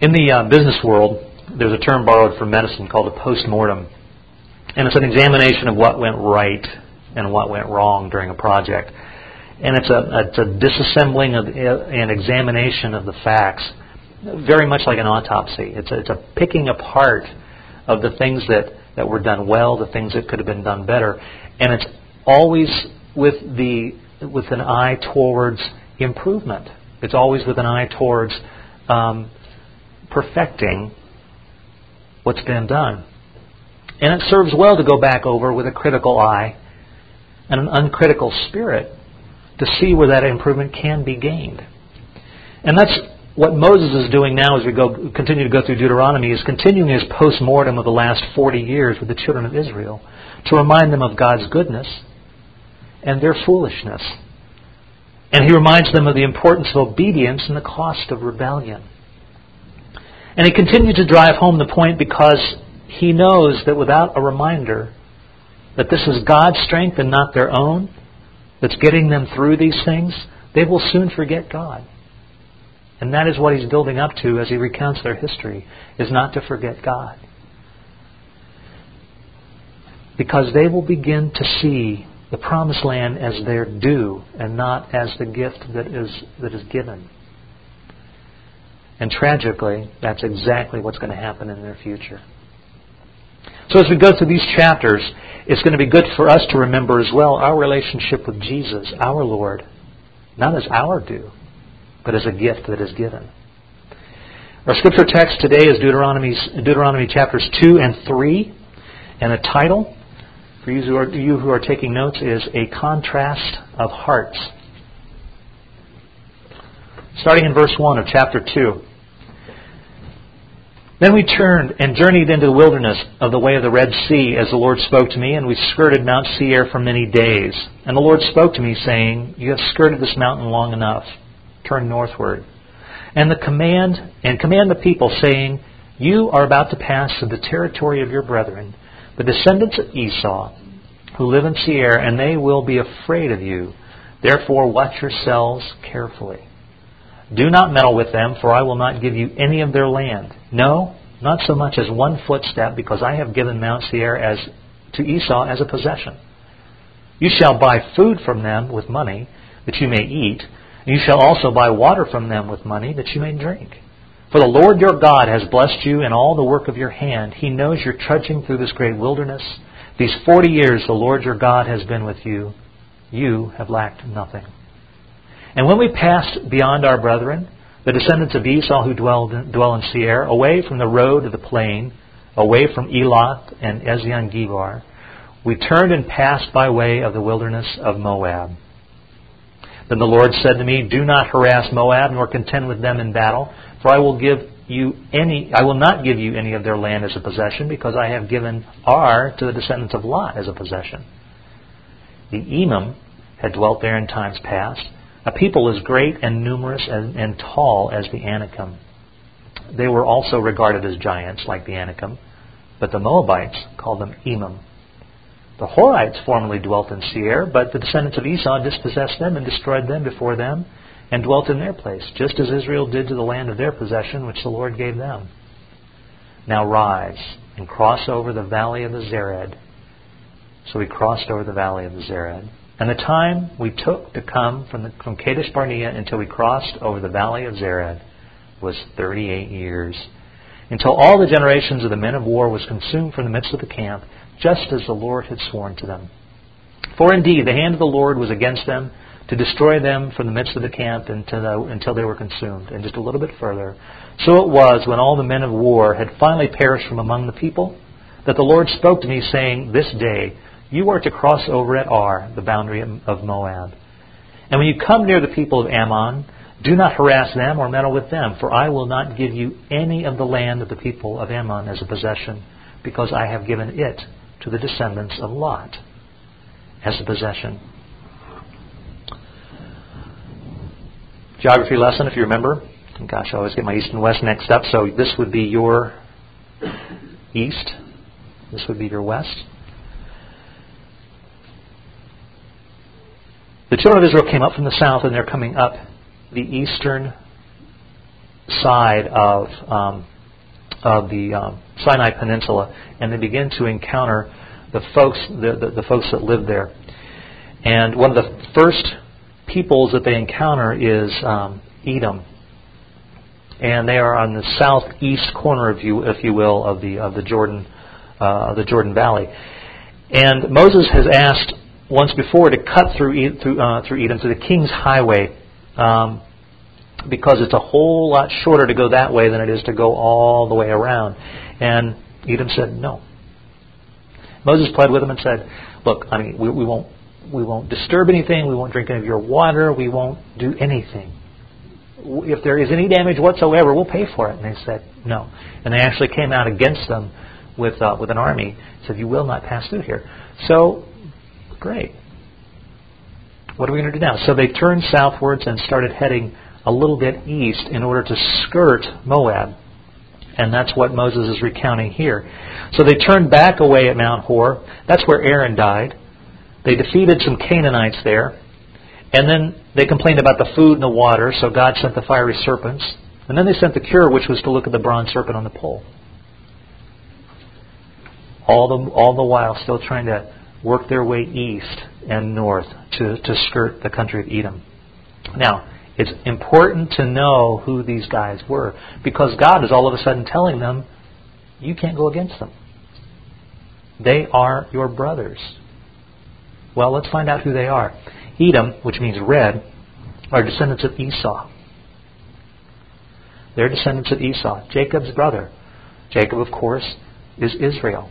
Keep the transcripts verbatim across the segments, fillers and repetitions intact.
In the uh, business world, there's a term borrowed from medicine called a post-mortem. And it's an examination of what went right and what went wrong during a project. And it's a, it's a disassembling of an examination of the facts, very much like an autopsy. It's a, it's a picking apart of the things that, that were done well, the things that could have been done better. And it's always with the with an eye towards improvement. It's always with an eye towards um, perfecting what's been done. And it serves well to go back over with a critical eye and an uncritical spirit to see where that improvement can be gained. And that's what Moses is doing now as we go continue to go through Deuteronomy, is continuing his post-mortem of the last forty years with the children of Israel to remind them of God's goodness and their foolishness. And he reminds them of the importance of obedience and the cost of rebellion. And he continued to drive home the point because he knows that without a reminder that this is God's strength and not their own that's getting them through these things, they will soon forget God. And that is what he's building up to as he recounts their history, is not to forget God. Because they will begin to see the promised land as their due and not as the gift that is that is given. And tragically, that's exactly what's going to happen in their future. So as we go through these chapters, it's going to be good for us to remember as well our relationship with Jesus, our Lord, not as our due, but as a gift that is given. Our scripture text today is Deuteronomy's, Deuteronomy chapters two and three, and the title, for you who, are, you who are taking notes, is A Contrast of Hearts. Starting in verse one of chapter two. Then we turned and journeyed into the wilderness of the way of the Red Sea, as the Lord spoke to me, and we skirted Mount Seir for many days. And the Lord spoke to me, saying, You have skirted this mountain long enough. Turn northward. And the command and command the people, saying, You are about to pass through the territory of your brethren, the descendants of Esau, who live in Seir, and they will be afraid of you. Therefore watch yourselves carefully. Do not meddle with them, for I will not give you any of their land. No, not so much as one footstep, because I have given Mount Seir as to Esau as a possession. You shall buy food from them with money, that you may eat, and you shall also buy water from them with money, that you may drink. For the Lord your God has blessed you in all the work of your hand. He knows you're trudging through this great wilderness. These forty years the Lord your God has been with you. You have lacked nothing. And when we passed beyond our brethren, the descendants of Esau who dwell, dwell in Seir, away from the road of the plain, away from Elath and Ezion-Geber, we turned and passed by way of the wilderness of Moab. Then the Lord said to me, Do not harass Moab, nor contend with them in battle, for I will give you any. I will not give you any of their land as a possession, because I have given Ar to the descendants of Lot as a possession. The Emim had dwelt there in times past, a people as great and numerous and, and tall as the Anakim. They were also regarded as giants like the Anakim, but the Moabites called them Emim. The Horites formerly dwelt in Seir, but the descendants of Esau dispossessed them and destroyed them before them and dwelt in their place, just as Israel did to the land of their possession, which the Lord gave them. Now rise and cross over the valley of the Zered. So we crossed over the valley of the Zered. And the time we took to come from, the, from Kadesh Barnea until we crossed over the valley of Zered was thirty-eight years, until all the generations of the men of war was consumed from the midst of the camp, just as the Lord had sworn to them. For indeed the hand of the Lord was against them, to destroy them from the midst of the camp until, the, until they were consumed. And just a little bit further, so it was when all the men of war had finally perished from among the people, that the Lord spoke to me, saying, This day you are to cross over at Ar, the boundary of Moab. And when you come near the people of Ammon, do not harass them or meddle with them, for I will not give you any of the land of the people of Ammon as a possession, because I have given it to the descendants of Lot as a possession. Geography lesson, if you remember. Gosh, I always get my east and west mixed up, so this would be your east. This would be your west. The children of Israel came up from the south, and they're coming up the eastern side of um, of the um, Sinai Peninsula, and they begin to encounter the folks the, the, the folks that live there. And one of the first peoples that they encounter is um, Edom, and they are on the southeast corner, if you if you will, of the of the Jordan uh, of the Jordan Valley. And Moses has asked once before to cut through through uh, through Edom to the King's Highway, um, because it's a whole lot shorter to go that way than it is to go all the way around. And Edom said no. Moses pled with them and said, "Look, I mean, we, we won't we won't disturb anything. We won't drink any of your water. We won't do anything. If there is any damage whatsoever, we'll pay for it." And they said no. And they actually came out against them with uh, with an army. Said, "You will not pass through here." So, great. What are we going to do now? So they turned southwards and started heading a little bit east in order to skirt Moab. And that's what Moses is recounting here. So they turned back away at Mount Hor. That's where Aaron died. They defeated some Canaanites there. And then they complained about the food and the water, so God sent the fiery serpents. And then they sent the cure, which was to look at the bronze serpent on the pole. All the all the while still trying to work their way east and north to, to skirt the country of Edom. Now, it's important to know who these guys were, because God is all of a sudden telling them, you can't go against them. They are your brothers. Well, let's find out who they are. Edom, which means red, are descendants of Esau. They're descendants of Esau, Jacob's brother. Jacob, of course, is Israel.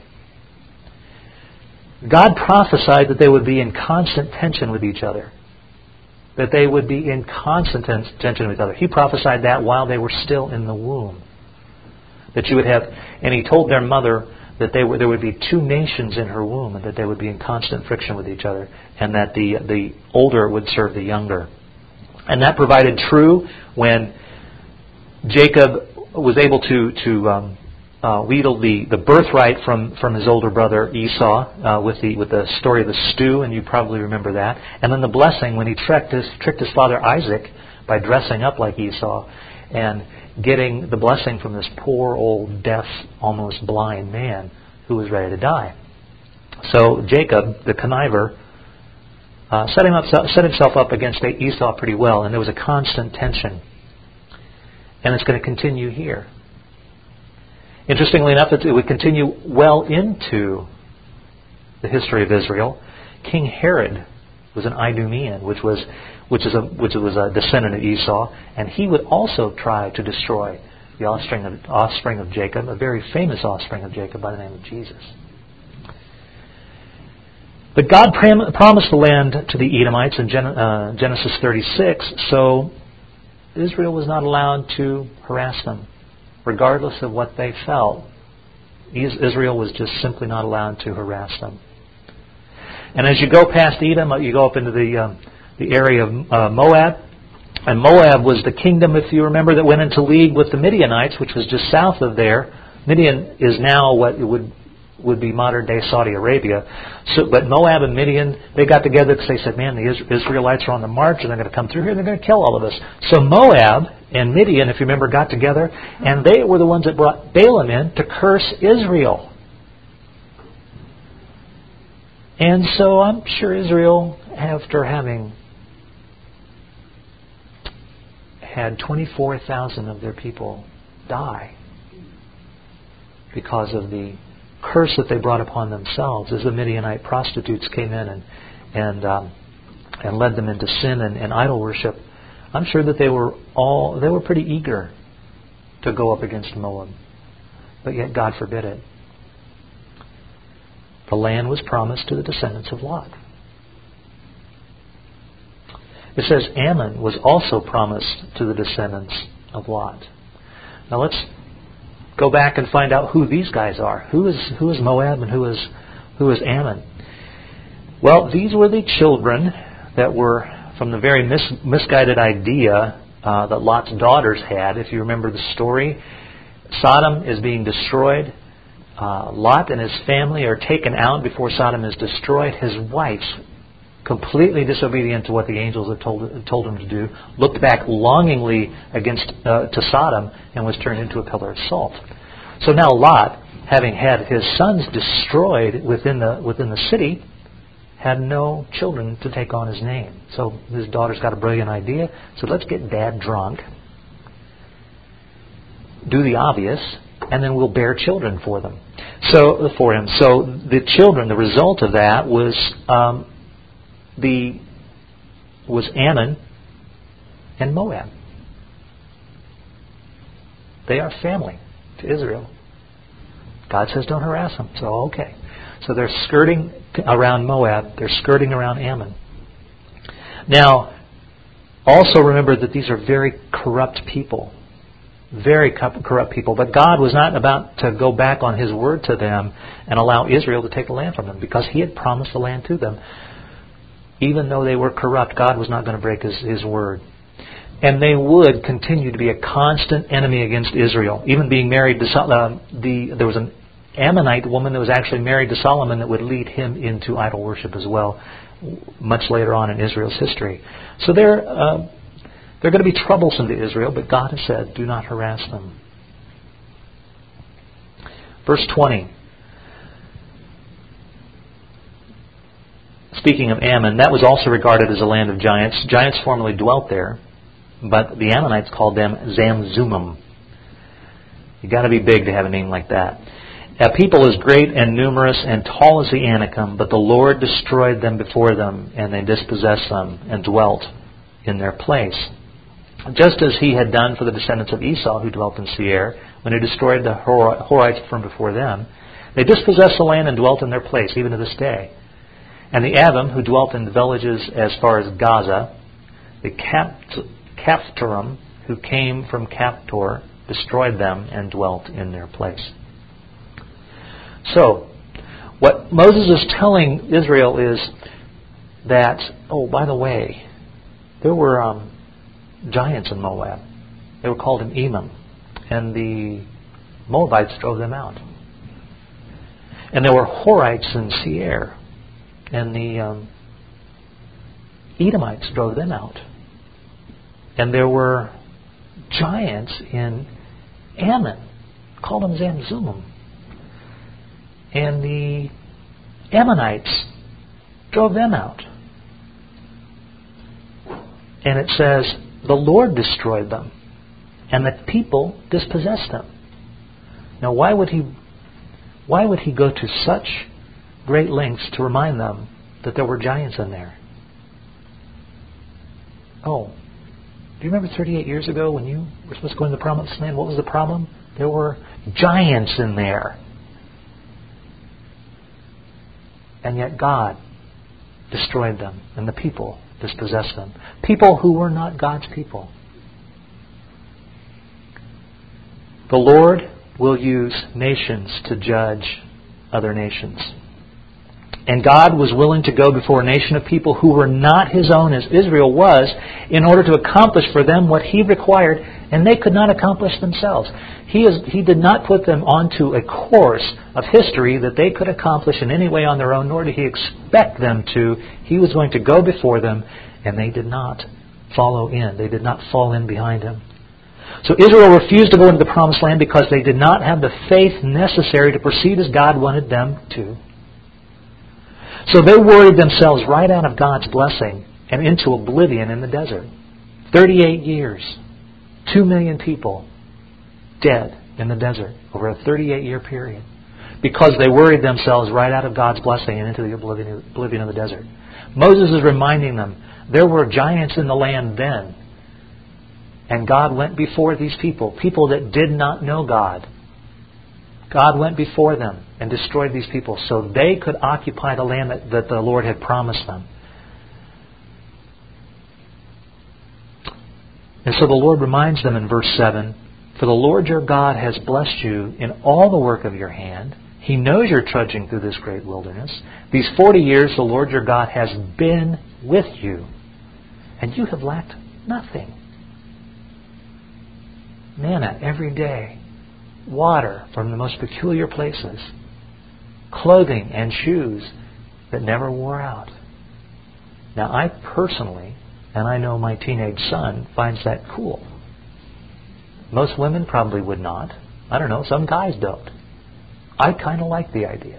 God prophesied that they would be in constant tension with each other. That they would be in constant tension with each other. He prophesied that while they were still in the womb. That you would have, and he told their mother that they were, there would be two nations in her womb, and that they would be in constant friction with each other, and that the the older would serve the younger. And that provided true when Jacob was able to to um, uh, wheedle the, the birthright from, from his older brother Esau uh, with the with the story of the stew, and you probably remember that. And then the blessing when he tricked his tricked his father Isaac by dressing up like Esau and getting the blessing from this poor old deaf, almost blind man who was ready to die. So Jacob, the conniver, uh, set him up, set himself up against Esau pretty well, and there was a constant tension. And it's going to continue here. Interestingly enough, it would continue well into the history of Israel. King Herod was an Idumean, which was which is a which was a descendant of Esau, and he would also try to destroy the offspring of offspring of Jacob, a very famous offspring of Jacob by the name of Jesus. But God prom- promised the land to the Edomites in Gen- uh, Genesis thirty-six, so Israel was not allowed to harass them, regardless of what they felt. Israel was just simply not allowed to harass them. And as you go past Edom, you go up into the um, the area of uh, Moab. And Moab was the kingdom, if you remember, that went into league with the Midianites, which was just south of there. Midian is now what would would be modern-day Saudi Arabia. So, but Moab and Midian, they got together because they said, man, the Israelites are on the march and they're going to come through here and they're going to kill all of us. So Moab and Midian, if you remember, got together, and they were the ones that brought Balaam in to curse Israel. And so I'm sure Israel, after having had twenty-four thousand of their people die because of the curse that they brought upon themselves, as the Midianite prostitutes came in and and um, and led them into sin and, and idol worship. I'm sure that they were all they were pretty eager to go up against Moab, but yet God forbid it. The land was promised to the descendants of Lot. It says Ammon was also promised to the descendants of Lot. Now let's go back and find out who these guys are. Who is who is Moab and who is who is Ammon? Well, these were the children that were from the very mis- misguided idea uh, that Lot's daughters had. If you remember the story, Sodom is being destroyed. Uh, Lot and his family are taken out before Sodom is destroyed. His wife completely disobedient to what the angels had told, told him to do, looked back longingly against uh, to Sodom, and was turned into a pillar of salt. So now Lot, having had his sons destroyed within the within the city, had no children to take on his name. So his daughter's got a brilliant idea. So let's get Dad drunk, do the obvious, and then we'll bear children for them. So for him. So the children, the result of that was um, the was Ammon and Moab. They are family to Israel. God says don't harass them. So okay. So they're skirting around Moab. They're skirting around Ammon. Now, also remember that these are very corrupt people. Very corrupt people. But God was not about to go back on His word to them and allow Israel to take the land from them, because He had promised the land to them. Even though they were corrupt, God was not going to break His, His word. And they would continue to be a constant enemy against Israel. Even being married to uh, the there was an Ammonite woman that was actually married to Solomon that would lead him into idol worship as well, much later on in Israel's history. So they're uh, they're going to be troublesome to Israel, but God has said, do not harass them. Verse twenty. Speaking of Ammon, that was also regarded as a land of giants. Giants formerly dwelt there, but the Ammonites called them Zamzummim. You've got to be big to have a name like that. A people as great and numerous and tall as the Anakim, but the Lord destroyed them before them, and they dispossessed them and dwelt in their place. Just as He had done for the descendants of Esau who dwelt in Seir, when He destroyed the Horites from before them. They dispossessed the land and dwelt in their place, even to this day. And the Avim, who dwelt in the villages as far as Gaza, the Caphtorim, who came from Caphtor, destroyed them and dwelt in their place. So, what Moses is telling Israel is that, oh, by the way, there were um, giants in Moab. They were called an Emim, and the Moabites drove them out. And there were Horites in Seir, and the um, Edomites drove them out. And there were giants in Ammon, called them Zamzummim. And the Ammonites drove them out. And it says, the Lord destroyed them, and the people dispossessed them. Now, why would He, why would He go to such great lengths to remind them that there were giants in there? Oh, do you remember thirty-eight years ago when you were supposed to go into the promised land? What was the problem? There were giants in there. And yet God destroyed them, and the people dispossessed them. People who were not God's people. The Lord will use nations to judge other nations. And God was willing to go before a nation of people who were not His own, as Israel was, in order to accomplish for them what He required, and they could not accomplish themselves. He is, He did not put them onto a course of history that they could accomplish in any way on their own, nor did He expect them to. He was going to go before them, and they did not follow in. They did not fall in behind Him. So Israel refused to go into the promised land because they did not have the faith necessary to proceed as God wanted them to. So they worried themselves right out of God's blessing and into oblivion in the desert. thirty-eight years. Two million people dead in the desert over a thirty-eight year period. Because they worried themselves right out of God's blessing and into the oblivion, oblivion of the desert. Moses is reminding them, there were giants in the land then. And God went before these people, people that did not know God. God went before them and destroyed these people so they could occupy the land that, that the Lord had promised them. And so the Lord reminds them in verse seven, for the Lord your God has blessed you in all the work of your hand. He knows you're trudging through this great wilderness. These forty years the Lord your God has been with you, and you have lacked nothing. Manna every day. Water from the most peculiar places, clothing and shoes that never wore out. Now, I personally, and I know my teenage son, finds that cool. Most women probably would not. I don't know, some guys don't. I kind of like the idea.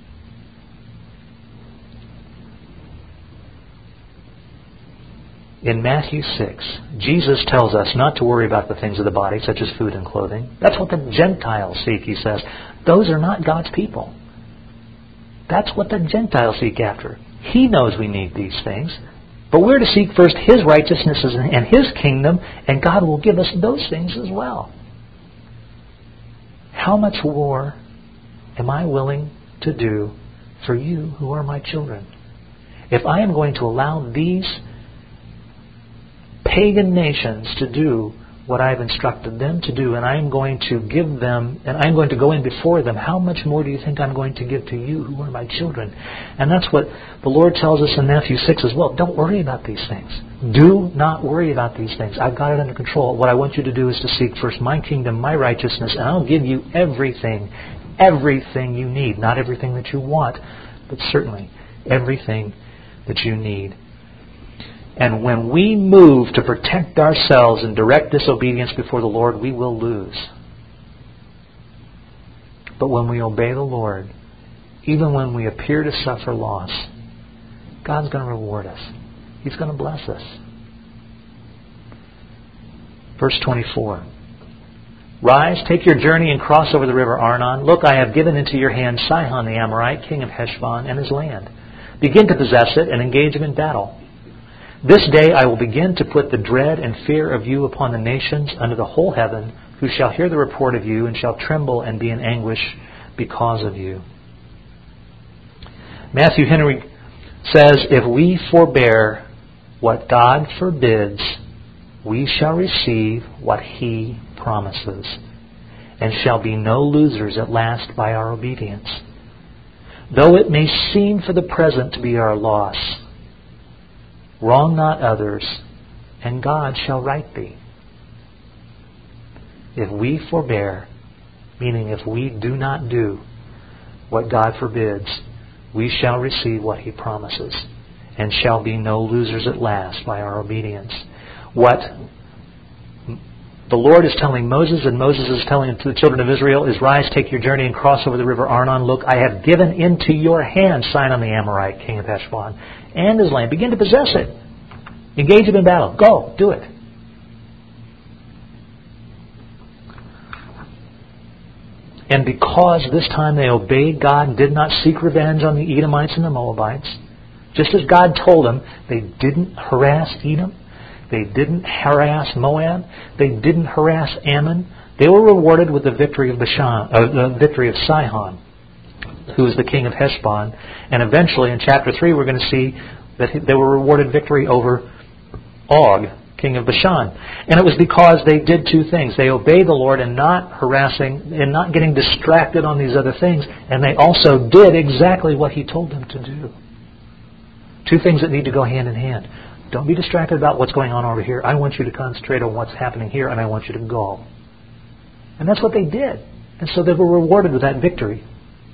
In Matthew six, Jesus tells us not to worry about the things of the body, such as food and clothing. That's what the Gentiles seek, he says. Those are not God's people. That's what the Gentiles seek after. He knows we need these things. But we're to seek first His righteousness and His kingdom, and God will give us those things as well. How much more am I willing to do for you who are my children? If I am going to allow these pagan nations to do what I've instructed them to do, and I'm going to give them, and I'm going to go in before them, how much more do you think I'm going to give to you who are my children? And that's what the Lord tells us in Matthew six as well. Don't worry about these things. Do not worry about these things. I've got it under control. What I want you to do is to seek first my kingdom, my righteousness, and I'll give you everything, everything you need. Not everything that you want, but certainly everything that you need. And when we move to protect ourselves in direct disobedience before the Lord, we will lose. But when we obey the Lord, even when we appear to suffer loss, God's going to reward us. He's going to bless us. Verse twenty-four. Rise, take your journey and cross over the river Arnon. Look, I have given into your hand Sihon the Amorite, king of Heshbon, and his land. Begin to possess it and engage him in battle. This day I will begin to put the dread and fear of you upon the nations under the whole heaven, who shall hear the report of you and shall tremble and be in anguish because of you. Matthew Henry says, if we forbear what God forbids, we shall receive what He promises, and shall be no losers at last by our obedience. Though it may seem for the present to be our loss, wrong not others, and God shall right thee. If we forbear, meaning if we do not do what God forbids, we shall receive what He promises, and shall be no losers at last by our obedience. What the Lord is telling Moses, and Moses is telling to the children of Israel, is rise, take your journey, and cross over the river Arnon. Look, I have given into your hand Sihon the Amorite, king of Heshbon, and his land. Begin to possess it. Engage him in battle. Go, do it. And because this time they obeyed God and did not seek revenge on the Edomites and the Moabites, just as God told them, they didn't harass Edom, they didn't harass Moab, they didn't harass Ammon. They were rewarded with the victory of Bashan, uh, the victory of Sihon, who was the king of Heshbon. And eventually, in chapter three, we're going to see that they were rewarded victory over Og, king of Bashan. And it was because they did two things. They obeyed the Lord in not harassing and not getting distracted on these other things. And they also did exactly what He told them to do. Two things that need to go hand in hand. Don't be distracted about what's going on over here. I want you to concentrate on what's happening here, and I want you to go. And that's what they did. And so they were rewarded with that victory.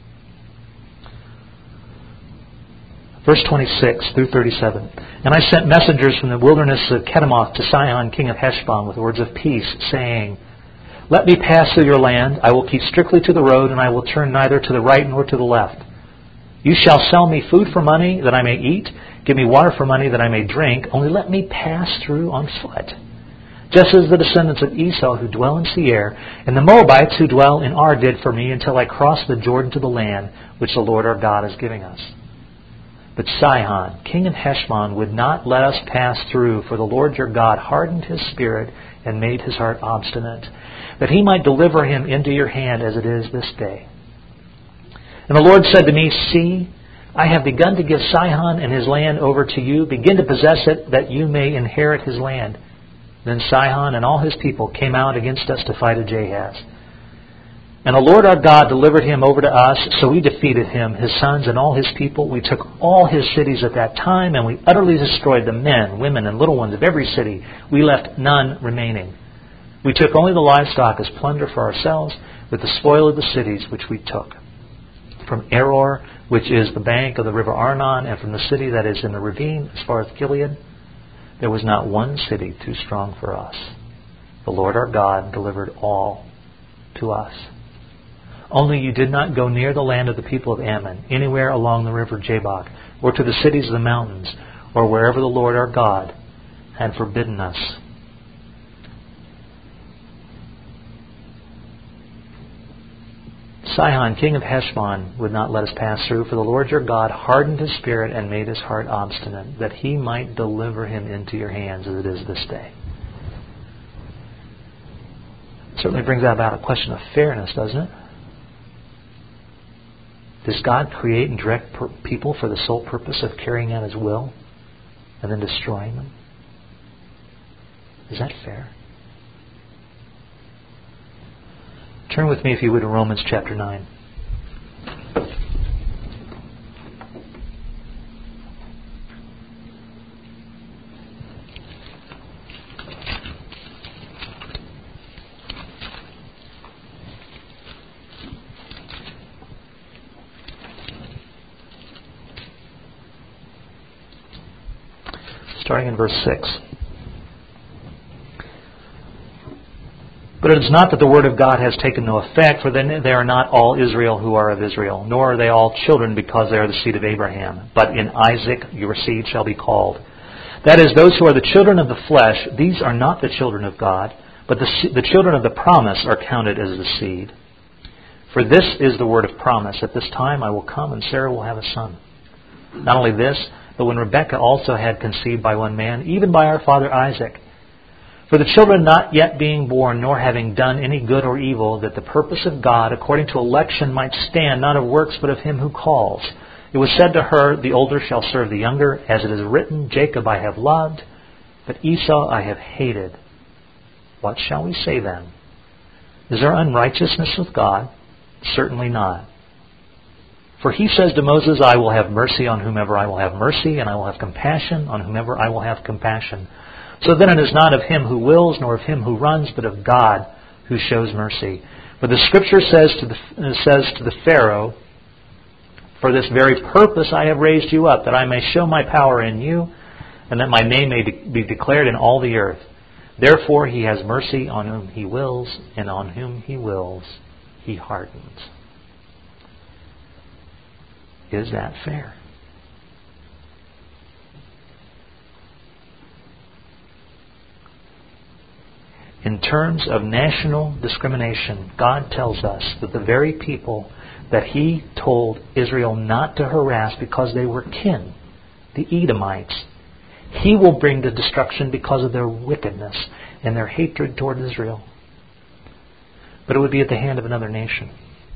Verse twenty-six through thirty-seven. And I sent messengers from the wilderness of Kedemoth to Sihon, king of Heshbon, with words of peace, saying, let me pass through your land. I will keep strictly to the road, and I will turn neither to the right nor to the left. You shall sell me food for money that I may eat. Give me water for money that I may drink. Only let me pass through on foot. Just as the descendants of Esau who dwell in Seir, and the Moabites who dwell in Ar did for me, until I crossed the Jordan to the land which the Lord our God is giving us. But Sihon, king of Heshbon, would not let us pass through, for the Lord your God hardened his spirit and made his heart obstinate, that He might deliver him into your hand as it is this day. And the Lord said to me, see, I have begun to give Sihon and his land over to you. Begin to possess it, that you may inherit his land. Then Sihon and all his people came out against us to fight Ahaz. And the Lord our God delivered him over to us, so we defeated him, his sons and all his people. We took all his cities at that time, and we utterly destroyed the men, women, and little ones of every city. We left none remaining. We took only the livestock as plunder for ourselves, with the spoil of the cities which we took. from Aror, which is the bank of the river Arnon, and from the city that is in the ravine as far as Gilead. There was not one city too strong for us. The Lord our God delivered all to us. Only you did not go near the land of the people of Ammon, anywhere along the river Jabbok, or to the cities of the mountains, or wherever the Lord our God had forbidden us. Sihon, king of Heshbon, would not let us pass through, for the Lord your God hardened his spirit and made his heart obstinate, that he might deliver him into your hands as it is this day. It certainly brings about a question of fairness, doesn't it? Does God create and direct per- people for the sole purpose of carrying out his will and then destroying them? Is that fair? Turn with me, if you would, to Romans chapter nine. Starting in verse six. But it is not that the word of God has taken no effect, for then they are not all Israel who are of Israel, nor are they all children because they are the seed of Abraham. But in Isaac your seed shall be called. That is, those who are the children of the flesh, these are not the children of God, but the, the children of the promise are counted as the seed. For this is the word of promise. At this time I will come, and Sarah will have a son. Not only this, but when Rebekah also had conceived by one man, even by our father Isaac, for the children not yet being born, nor having done any good or evil, that the purpose of God according to election might stand, not of works, but of him who calls. It was said to her, the older shall serve the younger, as it is written, Jacob I have loved, but Esau I have hated. What shall we say then? Is there unrighteousness with God? Certainly not. For he says to Moses, I will have mercy on whomever I will have mercy, and I will have compassion on whomever I will have compassion. So then it is not of him who wills, nor of him who runs, but of God who shows mercy. For the Scripture says to the, says to the Pharaoh, for this very purpose I have raised you up, that I may show my power in you, and that my name may de- be declared in all the earth. Therefore he has mercy on whom he wills, and on whom he wills he hardens. Is that fair? In terms of national discrimination, God tells us that the very people that he told Israel not to harass because they were kin, the Edomites, he will bring to destruction because of their wickedness and their hatred toward Israel. But it would be at the hand of another nation.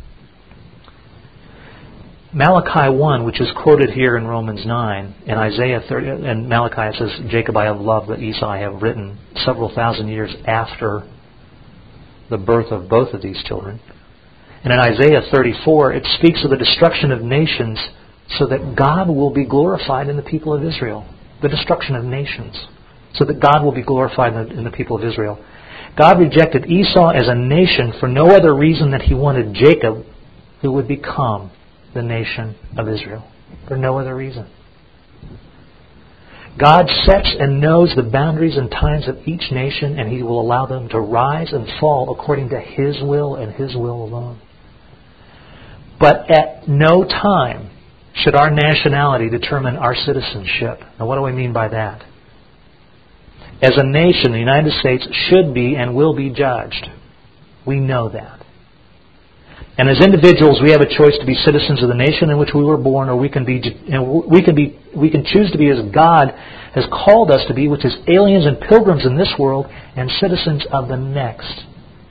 Malachi one, which is quoted here in Romans nine, and Isaiah thirty, and Malachi says, Jacob I have loved, but Esau I have written, several thousand years after the birth of both of these children. And in Isaiah thirty-four, it speaks of the destruction of nations so that God will be glorified in the people of Israel. The destruction of nations, so that God will be glorified in the, in the people of Israel. God rejected Esau as a nation for no other reason than he wanted Jacob, who would become the nation of Israel. For no other reason. God sets and knows the boundaries and times of each nation, and he will allow them to rise and fall according to his will and his will alone. But at no time should our nationality determine our citizenship. Now what do I mean by that? As a nation, the United States should be and will be judged. We know that. And as individuals, we have a choice to be citizens of the nation in which we were born, or we can be, you know, we can be, we can choose to be as God has called us to be, which is aliens and pilgrims in this world and citizens of the next.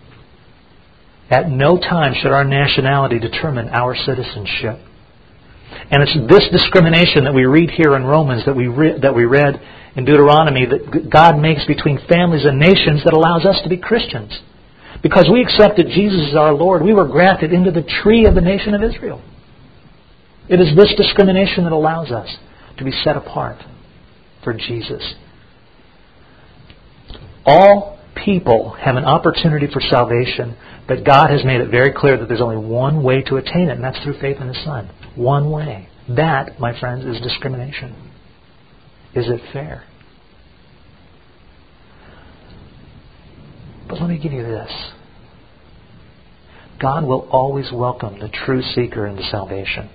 At no time should our nationality determine our citizenship. And it's this discrimination that we read here in Romans, that we re- that we read in Deuteronomy, that God makes between families and nations that allows us to be Christians. Because we accepted Jesus as our Lord, we were grafted into the tree of the nation of Israel. It is this discrimination that allows us to be set apart for Jesus. All people have an opportunity for salvation, But God has made it very clear that there's only one way to attain it, and that's through faith in His Son. One way. That, my friends, is discrimination. Is it fair? But let me give you this. God will always welcome the true seeker into salvation.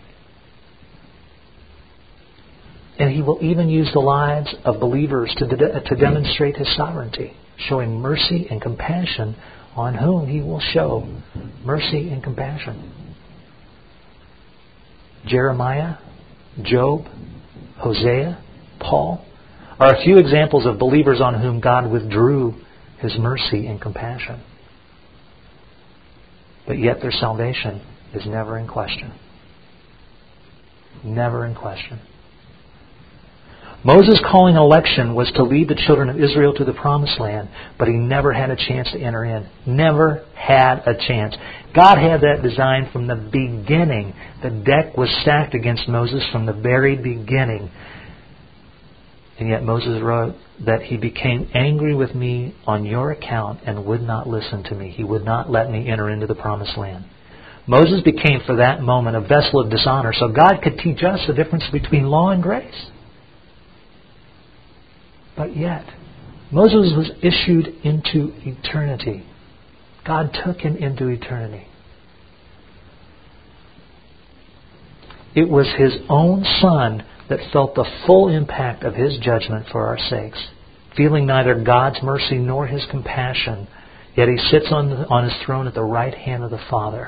And He will even use the lives of believers to, de- to demonstrate His sovereignty, showing mercy and compassion on whom He will show mercy and compassion. Jeremiah, Job, Hosea, Paul are a few examples of believers on whom God withdrew His mercy and compassion. But yet their salvation is never in question. Never in question. Moses' calling election was to lead the children of Israel to the promised land, but he never had a chance to enter in. Never had a chance. God had that designed from the beginning. The deck was stacked against Moses from the very beginning. And yet Moses wrote that he became angry with me on your account and would not listen to me. He would not let me enter into the promised land. Moses became for that moment a vessel of dishonor, so God could teach us the difference between law and grace. But yet, Moses was issued into eternity. God took him into eternity. It was His own Son that felt the full impact of His judgment for our sakes, feeling neither God's mercy nor His compassion, yet He sits on, the, on His throne at the right hand of the Father.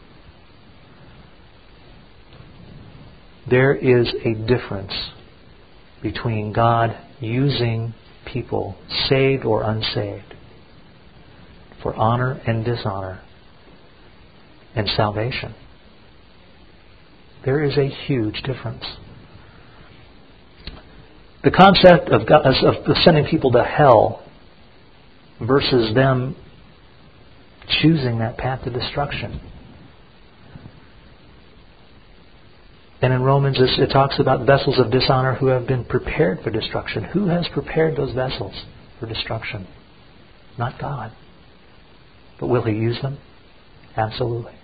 There is a difference between God using people, saved or unsaved, for honor and dishonor, and salvation. There is a huge difference. The concept of, God, of sending people to hell versus them choosing that path to destruction. And in Romans it talks about vessels of dishonor who have been prepared for destruction. Who has prepared those vessels for destruction? Not God. But will He use them? Absolutely.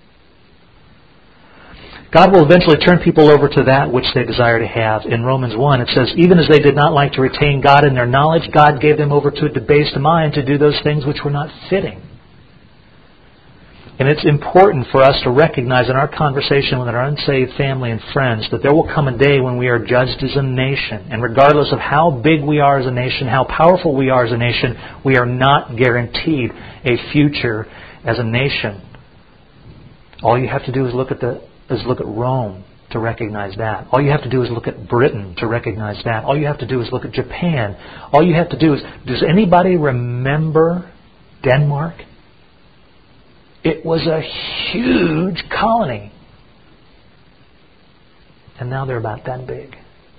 God will eventually turn people over to that which they desire to have. In Romans one it says, even as they did not like to retain God in their knowledge, God gave them over to a debased mind to do those things which were not fitting. And it's important for us to recognize in our conversation with our unsaved family and friends that there will come a day when we are judged as a nation. And regardless of how big we are as a nation, how powerful we are as a nation, we are not guaranteed a future as a nation. All you have to do is look at the is look at Rome to recognize that. All you have to do is look at Britain to recognize that. All you have to do is look at Japan. All you have to do is, does anybody remember Denmark? It was a huge colony. And now they're about that big.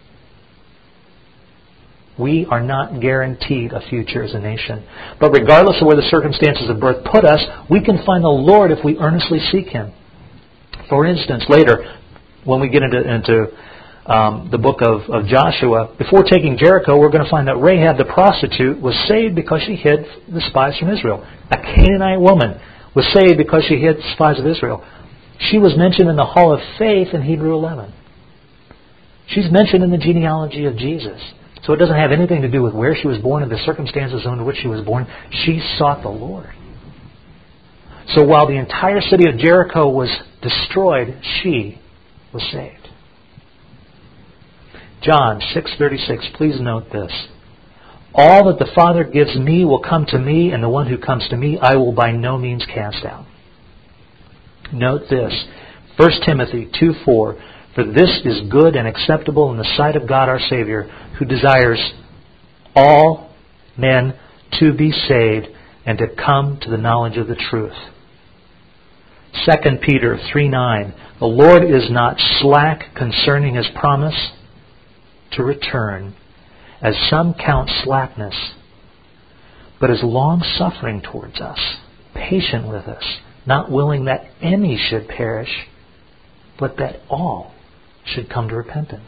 We are not guaranteed a future as a nation. But regardless of where the circumstances of birth put us, we can find the Lord if we earnestly seek Him. For instance, later, when we get into, into um, the book of, of Joshua, before taking Jericho, we're going to find that Rahab the prostitute was saved because she hid the spies from Israel. A Canaanite woman was saved because she hid the spies of Israel. She was mentioned in the Hall of Faith in Hebrews eleven. She's mentioned in the genealogy of Jesus. So it doesn't have anything to do with where she was born and the circumstances under which she was born. She sought the Lord. So while the entire city of Jericho was destroyed, she was saved. John six thirty-six, please note this. All that the Father gives me will come to me, and the one who comes to me I will by no means cast out. Note this, First Timothy two four, for this is good and acceptable in the sight of God our Savior, who desires all men to be saved and to come to the knowledge of the truth. Second Peter three nine, the Lord is not slack concerning His promise to return, as some count slackness, but is long-suffering towards us, patient with us, not willing that any should perish, but that all should come to repentance.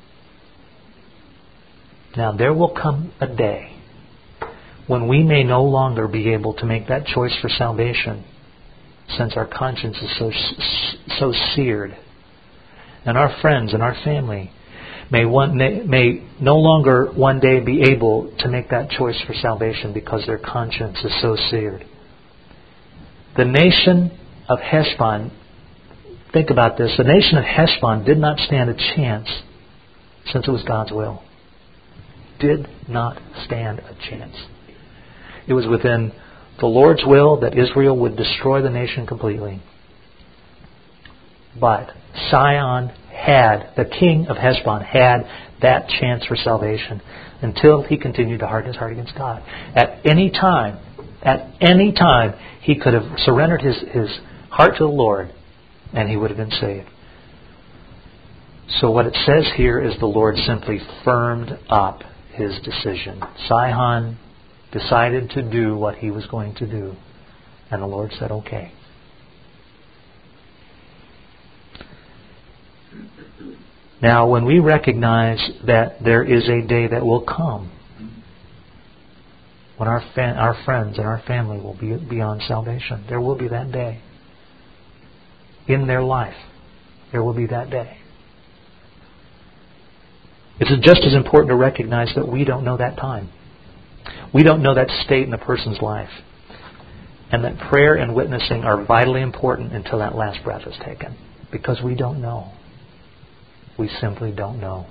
Now there will come a day when we may no longer be able to make that choice for salvation, since our conscience is so so seared. And our friends and our family may one may, may no longer one day be able to make that choice for salvation because their conscience is so seared. The nation of Heshbon, think about this, the nation of Heshbon did not stand a chance since it was God's will. Did not stand a chance. It was within the Lord's will that Israel would destroy the nation completely. But Sihon had, the king of Heshbon had that chance for salvation until he continued to harden his heart against God. At any time, at any time, he could have surrendered his, his heart to the Lord and he would have been saved. So what it says here is the Lord simply firmed up his decision. Sihon decided to do what he was going to do. And the Lord said, okay. Now, when we recognize that there is a day that will come when our fa- our friends and our family will be beyond salvation, there will be that day. In their life, there will be that day. It's just as important to recognize that we don't know that time. We don't know that state in a person's life. And that prayer and witnessing are vitally important until that last breath is taken. Because we don't know. We simply don't know.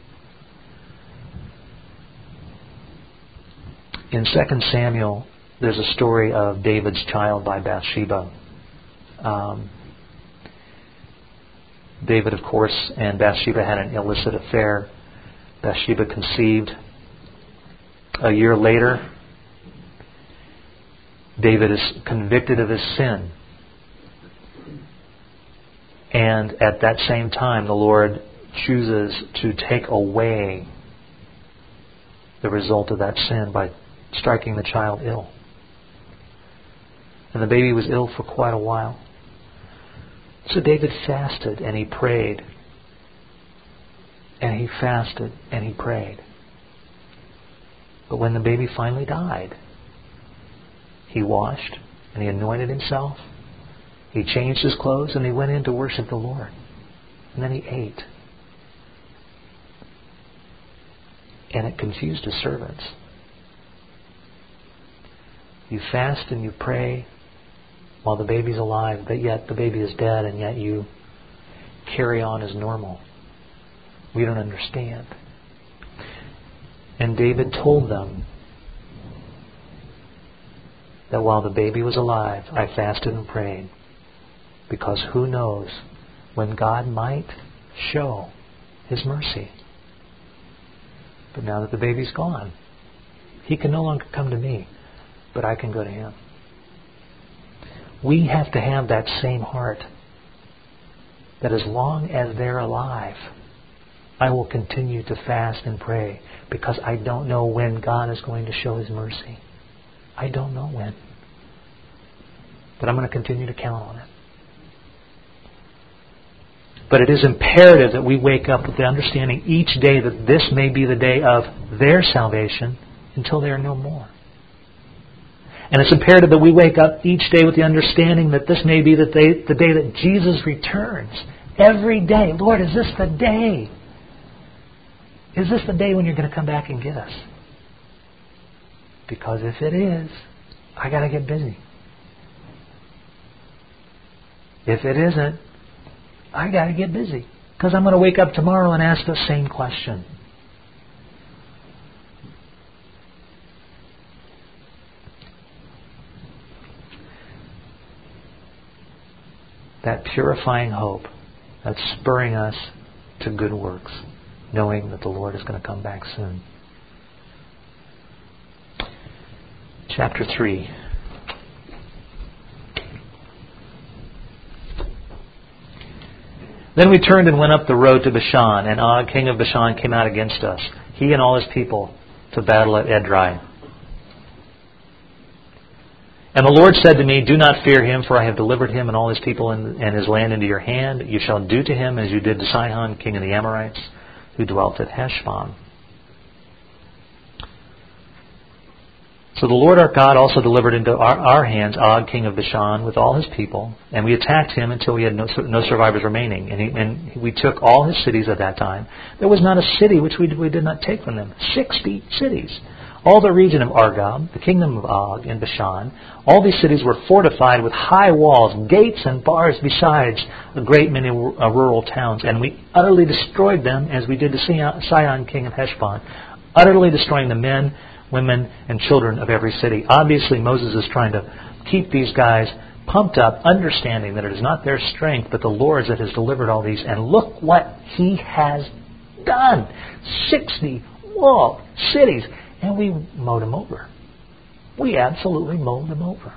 In Second Samuel, there's a story of David's child by Bathsheba. Um, David, of course, and Bathsheba had an illicit affair. Bathsheba conceived. A year later, David is convicted of his sin. And at that same time, the Lord chooses to take away the result of that sin by striking the child ill. And the baby was ill for quite a while. So David fasted and he prayed. And he fasted and he prayed. But when the baby finally died, he washed and he anointed himself. He changed his clothes and he went in to worship the Lord. And then he ate. And it confused his servants. You fast and you pray while the baby's alive, but yet the baby is dead, and yet you carry on as normal. We don't understand. And David told them that while the baby was alive, I fasted and prayed, because who knows when God might show His mercy. But now that the baby's gone, He can no longer come to me, but I can go to Him. We have to have that same heart, that as long as they're alive, I will continue to fast and pray, because I don't know when God is going to show His mercy. I don't know when. But I'm going to continue to count on it. But it is imperative that we wake up with the understanding each day that this may be the day of their salvation until they are no more. And it's imperative that we wake up each day with the understanding that this may be the day, the day that Jesus returns. Every day. Lord, is this the day? Is this the day when you're going to come back and get us? Because if it is, I got to get busy. If it isn't, I got to get busy. Because I'm going to wake up tomorrow and ask the same question. That purifying hope that's spurring us to good works, knowing that the Lord is going to come back soon. Chapter three. Then we turned and went up the road to Bashan, and Og, king of Bashan, came out against us, he and all his people, to battle at Edrei. And the Lord said to me, do not fear him, for I have delivered him and all his people and his land into your hand. You shall do to him as you did to Sihon, king of the Amorites, who dwelt at Heshbon. So the Lord our God also delivered into our, our hands Og, king of Bashan, with all his people, and we attacked him until we had no, no survivors remaining. And, he, and we took all his cities at that time. There was not a city which we, we did not take from them. Sixty cities. All the region of Argob, the kingdom of Og in Bashan, all these cities were fortified with high walls, gates and bars, besides a great many uh, rural towns. And we utterly destroyed them, as we did to Sihon, king of Heshbon, utterly destroying the men, women, and children of every city. Obviously, Moses is trying to keep these guys pumped up, understanding that it is not their strength, but the Lord's that has delivered all these. And look what He has done. Sixty walled cities. And we mowed them over. We absolutely mowed them over.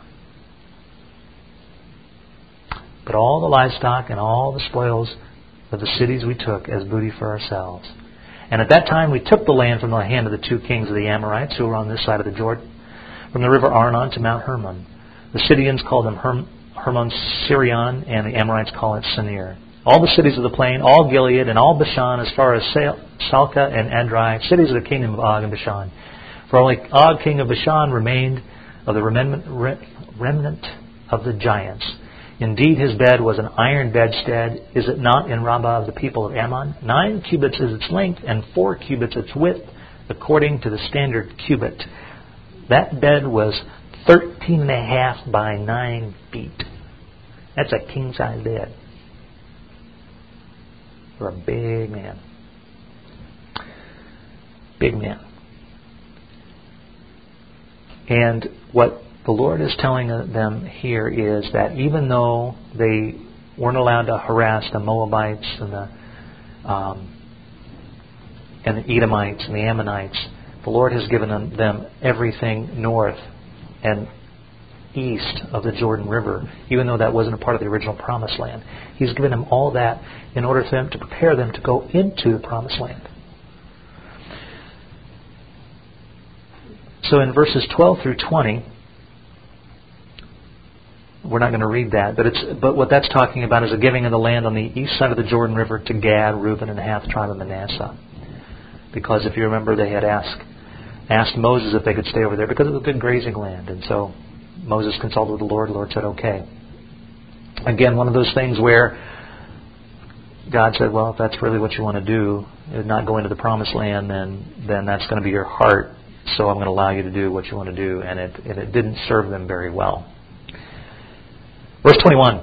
But all the livestock and all the spoils of the cities we took as booty for ourselves. And at that time we took the land from the hand of the two kings of the Amorites who were on this side of the Jordan, from the river Arnon to Mount Hermon. The Sidonians called them Herm- Hermon Sirion, and the Amorites call it Senir. All the cities of the plain, all Gilead, and all Bashan, as far as Salcah and Adrai, cities of the kingdom of Og and Bashan. For only Og, king of Bashan, remained of the remnant, remnant of the giants. Indeed, his bed was an iron bedstead. Is it not in Rabbah of the people of Ammon? Nine cubits is its length, and four cubits its width, according to the standard cubit. That bed was thirteen and a half by nine feet. That's a king-size bed for a big man. Big man. And what the Lord is telling them here is that even though they weren't allowed to harass the Moabites and the um, and the Edomites and the Ammonites, the Lord has given them, them everything north and east of the Jordan River, even though that wasn't a part of the original Promised Land. He's given them all that in order for them to prepare them to go into the Promised Land. So in verses twelve through twenty, we're not going to read that, but it's but what that's talking about is a giving of the land on the east side of the Jordan River to Gad, Reuben, and the half tribe of Manasseh. Because if you remember, they had asked asked Moses if they could stay over there because it was a good grazing land, and so Moses consulted with the Lord. The Lord said, "Okay." Again, one of those things where God said, "Well, if that's really what you want to do, not go into the Promised Land, then then that's going to be your heart. So I'm going to allow you to do what you want to do," and it and it didn't serve them very well. Verse twenty-one.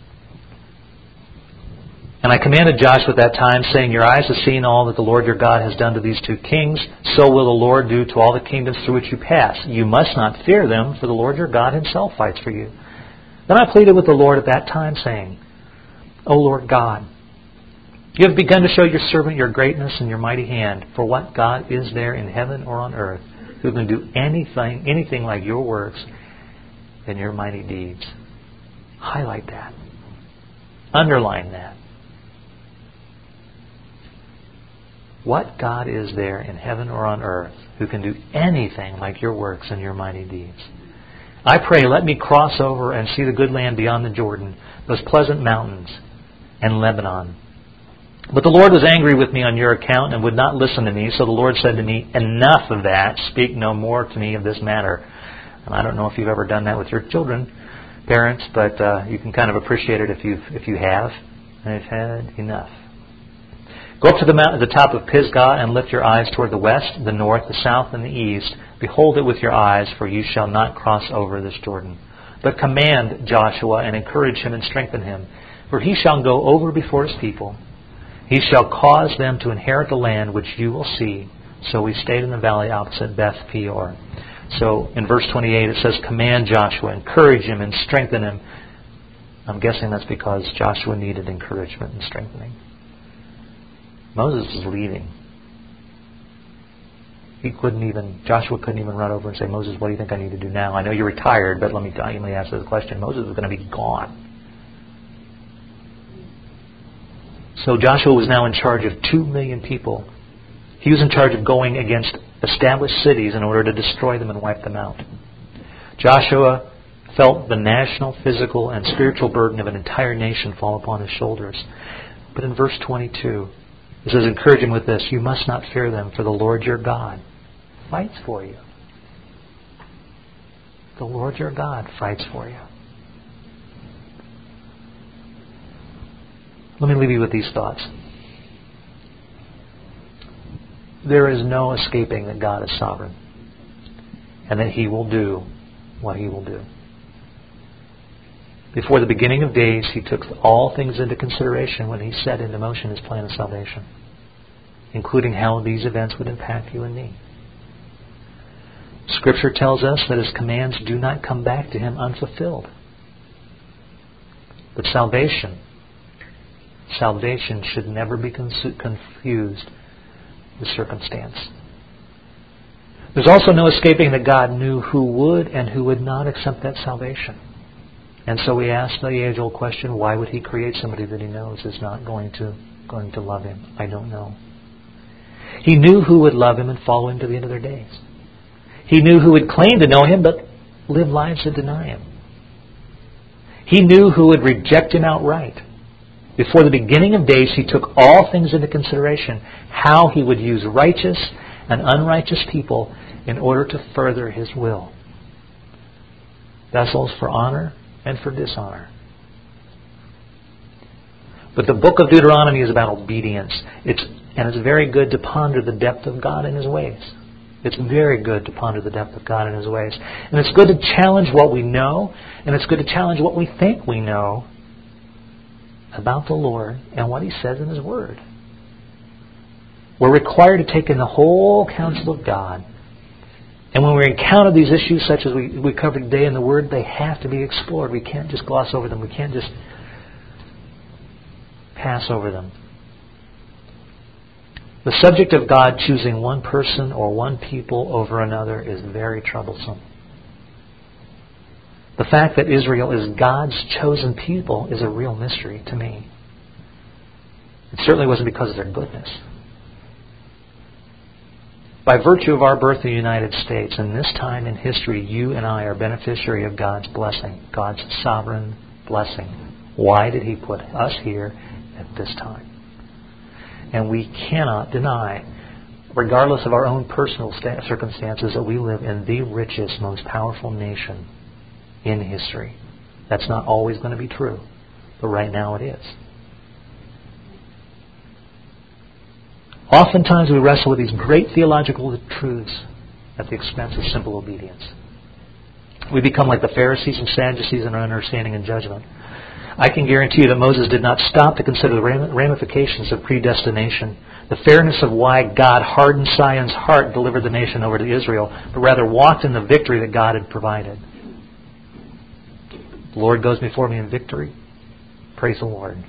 And I commanded Joshua at that time, saying, Your eyes have seen all that the Lord your God has done to these two kings. So will the Lord do to all the kingdoms through which you pass. You must not fear them, for the Lord your God Himself fights for you. Then I pleaded with the Lord at that time, saying, O Lord God, you have begun to show your servant your greatness and your mighty hand. For what God is there in heaven or on earth who can do anything, anything like your works and your mighty deeds? Highlight that. Underline that. What God is there in heaven or on earth who can do anything like your works and your mighty deeds? I pray, let me cross over and see the good land beyond the Jordan, those pleasant mountains, and Lebanon. But the Lord was angry with me on your account and would not listen to me. So the Lord said to me, Enough of that. Speak no more to me of this matter. And I don't know if you've ever done that with your children, parents, but uh, you can kind of appreciate it if you if you have. And I've had enough. Go up to the mountain, the top of Pisgah, and lift your eyes toward the west, the north, the south, and the east. Behold it with your eyes, for you shall not cross over this Jordan. But command Joshua and encourage him and strengthen him, for he shall go over before his people. He shall cause them to inherit the land which you will see. So we stayed in the valley opposite Beth Peor. So in verse twenty-eight it says, command Joshua, encourage him and strengthen him. I'm guessing that's because Joshua needed encouragement and strengthening. Moses was leaving. He couldn't even, Joshua couldn't even run over and say, Moses, what do you think I need to do now? I know you're retired, but let me, let me ask you the question. Moses was going to be gone. So Joshua was now in charge of two million people. He was in charge of going against established cities in order to destroy them and wipe them out. Joshua felt the national, physical, and spiritual burden of an entire nation fall upon his shoulders. But in verse twenty-two, it says, encourage him with this, you must not fear them, for the Lord your God fights for you. The Lord your God fights for you. Let me leave you with these thoughts. There is no escaping that God is sovereign and that He will do what He will do. Before the beginning of days, He took all things into consideration when He set into motion His plan of salvation, including how these events would impact you and me. Scripture tells us that His commands do not come back to Him unfulfilled. But salvation, salvation should never be confused with circumstance. There's also no escaping that God knew who would and who would not accept that salvation. And so we ask the age-old question, why would He create somebody that He knows is not going to going to love Him? I don't know. He knew who would love Him and follow Him to the end of their days. He knew who would claim to know Him but live lives that deny Him. He knew who would reject Him outright. Before the beginning of days, He took all things into consideration, how He would use righteous and unrighteous people in order to further His will. Vessels for honor and for dishonor. But the book of Deuteronomy is about obedience. It's, and it's very good to ponder the depth of God and His ways. It's very good to ponder the depth of God and His ways. And it's good to challenge what we know, and it's good to challenge what we think we know about the Lord and what He says in His Word. We're required to take in the whole counsel of God. And when we encounter these issues such as we, we covered today in the Word, they have to be explored. We can't just gloss over them. We can't just pass over them. The subject of God choosing one person or one people over another is very troublesome. The fact that Israel is God's chosen people is a real mystery to me. It certainly wasn't because of their goodness. By virtue of our birth in the United States, in this time in history, you and I are beneficiary of God's blessing, God's sovereign blessing. Why did He put us here at this time? And we cannot deny, regardless of our own personal circumstances, that we live in the richest, most powerful nation in history. That's not always going to be true, but right now it is. Oftentimes we wrestle with these great theological truths at the expense of simple obedience. We become like the Pharisees and Sadducees in our understanding and judgment. I can guarantee you that Moses did not stop to consider the ramifications of predestination, the fairness of why God hardened Sion's heart and delivered the nation over to Israel, but rather walked in the victory that God had provided. The Lord goes before me in victory. Praise the Lord.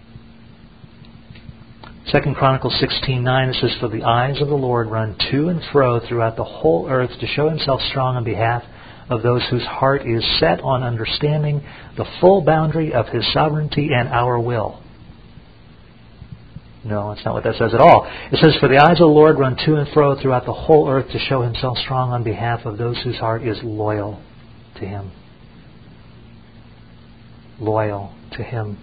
Second Chronicles sixteen nine, it says, "For the eyes of the Lord run to and fro throughout the whole earth to show Himself strong on behalf of those whose heart is set on understanding the full boundary of His sovereignty and our will." No, that's not what that says at all. It says, "For the eyes of the Lord run to and fro throughout the whole earth to show Himself strong on behalf of those whose heart is loyal to Him." Loyal to Him.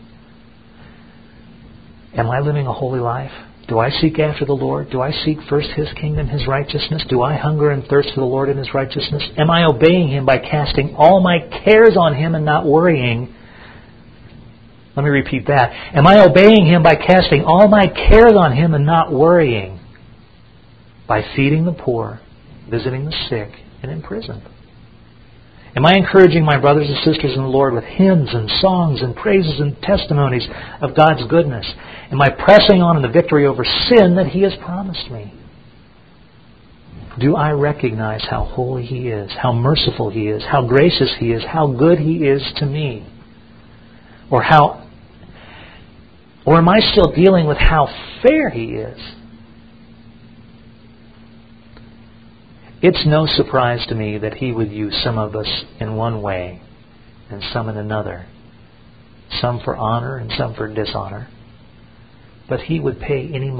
Am I living a holy life? Do I seek after the Lord? Do I seek first His kingdom, His righteousness? Do I hunger and thirst for the Lord and His righteousness? Am I obeying Him by casting all my cares on Him and not worrying? Let me repeat that. Am I obeying Him by casting all my cares on Him and not worrying? By feeding the poor, visiting the sick, and imprisoned? Am I encouraging my brothers and sisters in the Lord with hymns and songs and praises and testimonies of God's goodness? Am I pressing on in the victory over sin that He has promised me? Do I recognize how holy He is, how merciful He is, how gracious He is, how good He is to me? Or how, or am I still dealing with how fair He is? It's no surprise to me that He would use some of us in one way and some in another. Some for honor and some for dishonor. But He would pay any